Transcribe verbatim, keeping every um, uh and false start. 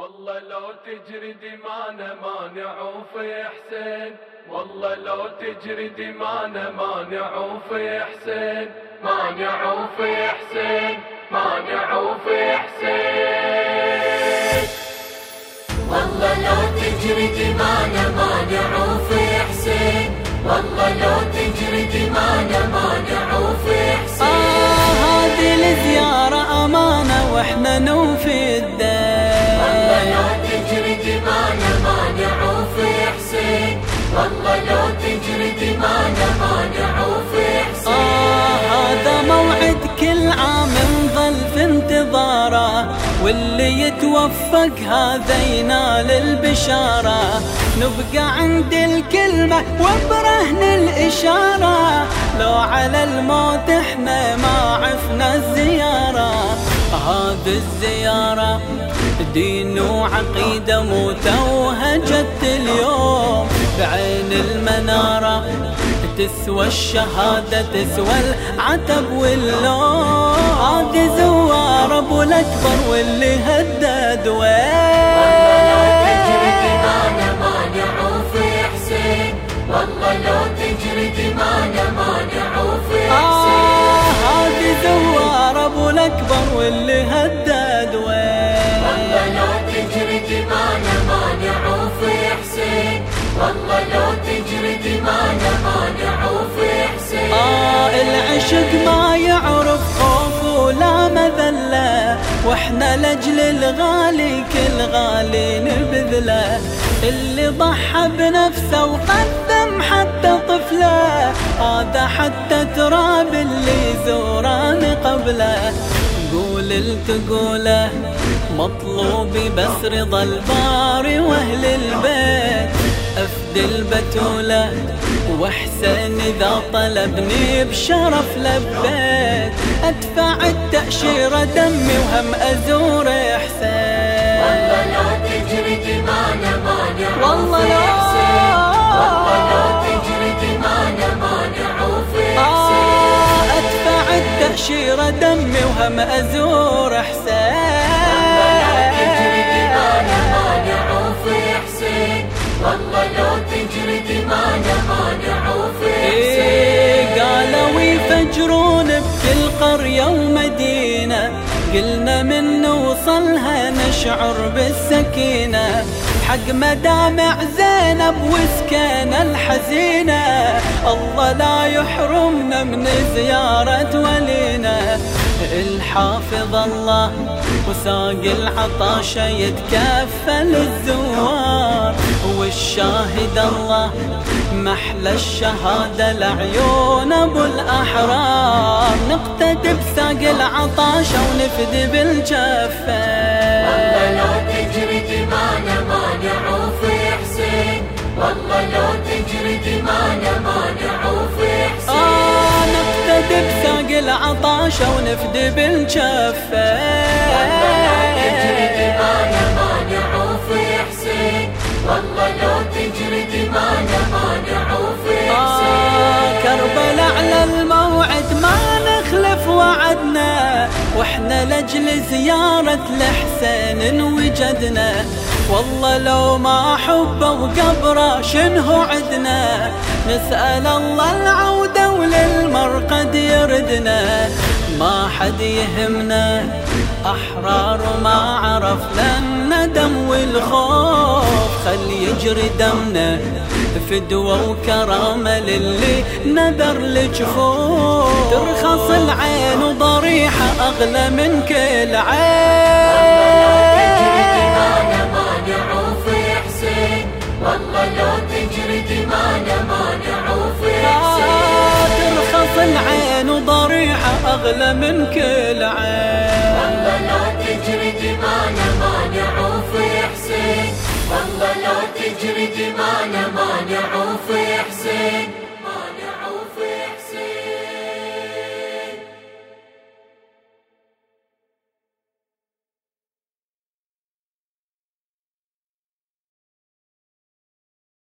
والله لو تجري دمانا مانع في حسين، والله لو تجري دمانا مانع في حسين، مانع في حسين، مانع في حسين. والله لو تجري دمانا مانع في حسين، والله لو تجري دمانا مانع في حسين. آه هذه الزيارة أمانة وإحنا نوفي الدين. والله لو تجري دمانا مانع في حسين، والله لو تجري دمانا مانع في حسين. آه هذا موعد كل عام نظل في انتظاره، واللي يتوفق هذا ينال البشارة. نبقى عند الكلمة وبرهن الإشارة، لو على الموت احنا ما عفنا الزيارة. هذه الزيارة دين وعقيدة متوهجت اليوم بعين المنارة، تسوى الشهادة تسوى العتب واللوم. هذه زوار ابو الاكبر واللي هدد وين. والله لو تجري دمانا مانع في حسين، آه هذه زوار ابو الاكبر واللي هدد وين. والله لو تجري دمانا مانع في حسين، والله لو تجري دمانا مانع في حسين. آه العشق ما يعرف خوف ولا مذلة، واحنا لاجل الغالي كل غالي نبذله. اللي ضحى بنفسه وقدم حتى طفله، هذا حتى تراب اللي زوران قبله. قول التقوله مطلوبي بس رضا الباري واهل البيت، افدي البتوله واحسن اذا طلبني بشرف لبيت. ادفع التأشيرة دمي وهم ازور حسين. والله لو تجري دمانا مانع والله في لو حسين، والله لو تجري دمانا مانع في حسين. آه ادفع التأشيرة دمي وهم ازور حسين. والله لو تجري دمانا مانع في حسين، والله لو تجري دمانا مانع في حسين. إيه قالوا يفجرون بكل قرية ومدينة، قلنا من نوصلها نشعر بالسكينة. حق مدامع زينب وسكان الحزينة، الله لا يحرمنا من زيارة ولينا. الحافظ الله وساق العطاشة يتكفل الزوار، والشاهد الله محلى الشهادة لعيون ابو الاحرار. نقتدي بساق العطاشة ونفدي بالجفة. والله لو تجري دمانا مانع في حسين، والله لو تجري دمانا مانع في حسين. آه نقتدي بساق العطاشة ونفدي بالجفة. والله لو تجري دمانا مانع في حسين، والله لو تجري دمانا مانع في حسين. آه كربلاء على الموعد ما نخلف وعدنا، واحنا لاجل زيارة الحسين وجدنا. والله لو ما حبه وقبره شنو عدنا، نسأل الله العودة وللمرقد يردنا. ما حد يهمنا أحرار وما عرفنا الندم والخوف، خل يجري دمنا فدوة وكرامة للي نذر الجفوف. ترخص العين وضريحة أغلى من كل عين. والله لو تجري دمانا مانع في حسين، آه ترخص العين وضريحة أغلى من كل عين. والله لو تجري دمانا مانع في حسين، والله لو تجري دمانا مانع في حسين.